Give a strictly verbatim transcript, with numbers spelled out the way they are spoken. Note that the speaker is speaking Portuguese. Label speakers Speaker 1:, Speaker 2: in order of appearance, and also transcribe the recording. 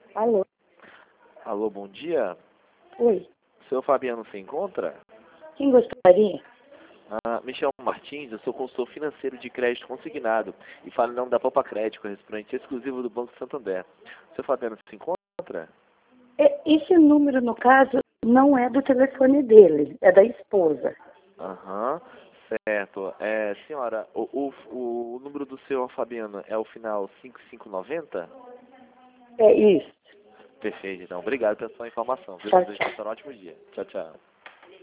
Speaker 1: Alô?
Speaker 2: Alô, bom dia.
Speaker 1: Oi.
Speaker 2: O senhor Fabiano se encontra?
Speaker 1: Quem gostaria?
Speaker 2: Ah, me chamo Martins, eu sou consultor financeiro de crédito consignado e falo em nome da Popa Crédito, correspondente exclusivo do Banco Santander. O senhor Fabiano se encontra?
Speaker 1: É, Esse número, no caso, não é do telefone dele, é da esposa.
Speaker 2: Aham, certo. É, senhora, o, o, o número do senhor Fabiano é o final cinco cinco nove zero?
Speaker 1: É isso.
Speaker 2: Perfeito, então. Obrigado pela sua informação.
Speaker 1: Tchau,
Speaker 2: Desejo
Speaker 1: tchau.
Speaker 2: passar um ótimo dia. Tchau, tchau.